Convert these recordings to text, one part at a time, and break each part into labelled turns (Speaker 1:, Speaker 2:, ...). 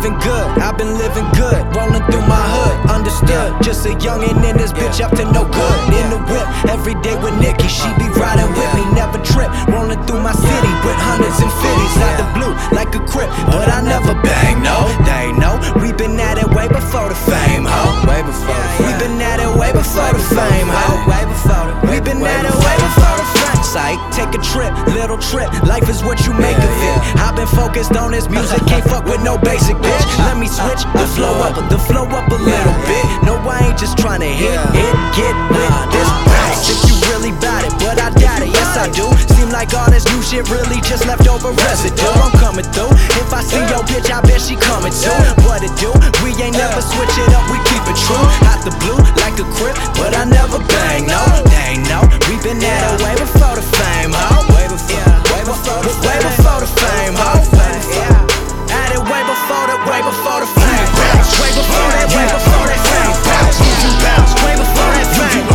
Speaker 1: living good, I've been living good, rolling through my hood, understood. Just a youngin' in this bitch up to no good. In the whip, every day with Nikki, she be riding with me, never trip. Rolling through my city with hundreds and fifties out the blue, like a crip. But I never bang, no, they know. We been at it way before the fame, ho. Way before the fame. We been at it way before the fame, ho. Way before the. We been at it way before the fame. Psych, take a trip, little trip. Life is what you make of it. I've been focused on this music, can't fuck with no basic bitch. Let me switch the flow up a little bit. No, I ain't just trying to hit it, get with this bounce. If you really bout it, but I doubt it, yes I do. Seem like all this new shit really just left over residue. I'm coming through. If I see your bitch, I bet she coming too. What it do? We ain't never switch it up, we keep it true. Out the blue, like a crip, but I never bang, no, they ain't know. We been at it way before the fame, ho. Way before the fame, ho. At it way before the fame. Way before that fame. Way before that fame. Way before that fame.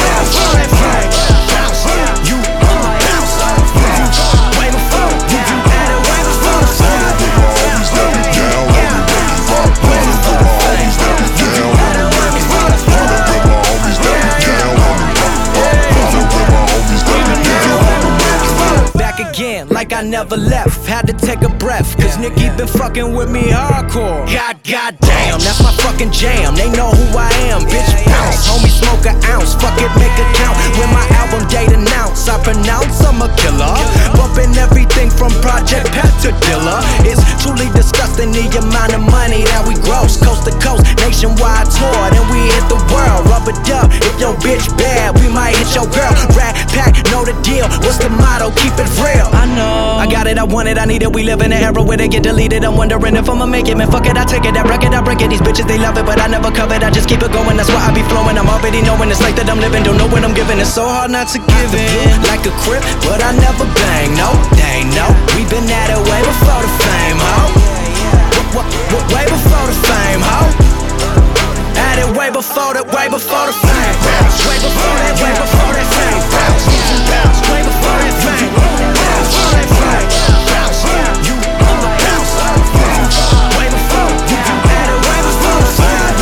Speaker 1: You bounce. Way before. At it way before the fame. Back again, like I never left. Had to take a breath, cause Nikki been fucking with me hardcore. God damn, that's my fucking jam. They know who I am, bitch, bounce. Homie, smoke an ounce, fuck it, make a count. When my album date announce, I pronounce I'm a killer. Bumping everything from Project Pat to Dilla. It's truly disgusting the amount of money that we gross. Coast to coast, nationwide tour, then we hit the world. Rubber dub, if your bitch bad, we might hit your girl. Rat pack, know the deal, what's the motto? Keep it real. I know, I got it, I want it, I need it. We live in an era where they get deleted. I'm wondering if I'ma make it, man, fuck it, I take it. That record, I break it. These bitches, they love it, but I never cover it. I just keep it going, that's why I be flowing. I'm already knowing it's like that I'm living. Don't know what I'm giving, it's so hard not to give in. Like a crip, but I never bang, no, they ain't know. We been at it way before the fame, ho. Way before the fame, ho. At it way before the fame. Way before that, way before that fame. Way before that fame. You bounce. Way before. At it way before the fame.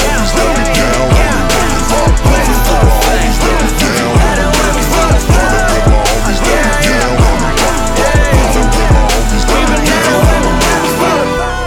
Speaker 1: Way before the fame. At it way before the fame. We've been at it way before the fame.